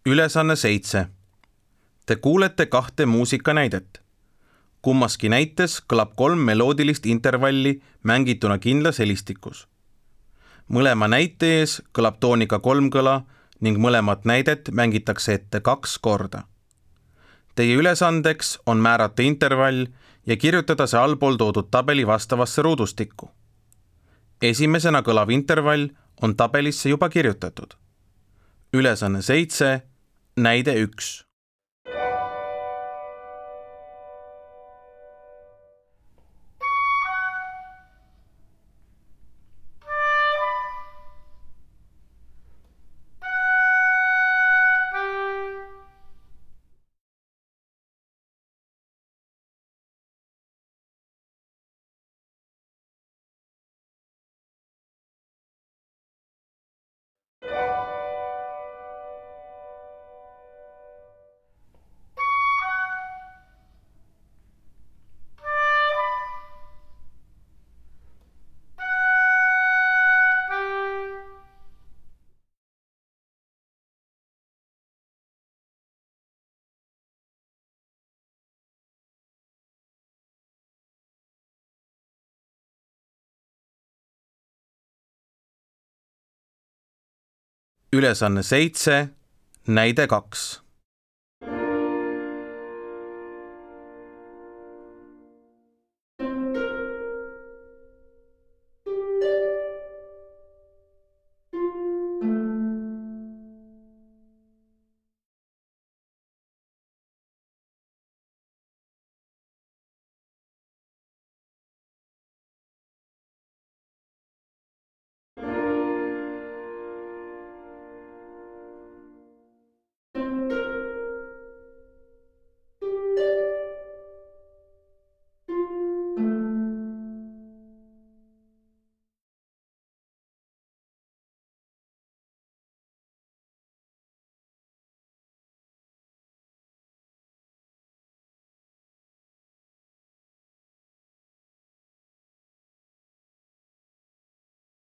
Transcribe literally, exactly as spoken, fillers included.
Ülesanne seitse. Te kuulete kahte muusikanäidet. Kummaski näites kõlab kolm meloodilist intervalli mängituna kindlas helistikus. Mõlema näite ees kõlab tooniga kolm kõla ning mõlemat näidet mängitakse ette kaks korda. Teie ülesandeks on määrata intervall ja kirjutada see allpool toodud tabeli vastavasse ruudustikku. Esimesena kõlav intervall on tabelisse juba kirjutatud. Ülesanne seitse, näide üks. Ülesanne seitse, näide kaks.